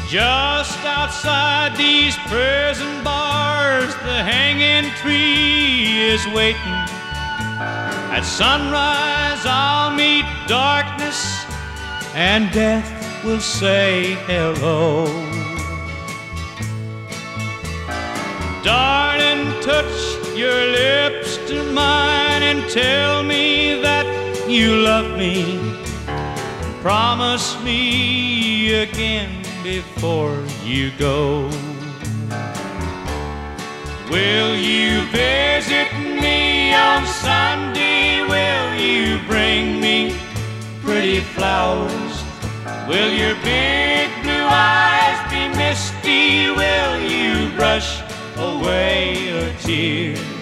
Just outside these prison bars, the hanging tree is waiting. At sunrise I'll meet darkness, and death will say hello. Darling, touch your lips to mine and tell me that you love me. Promise me again before you go. Will you visit me on Sunday? Will you bring me pretty flowers? Will your big blue eyes be misty? Will you brush away a tear?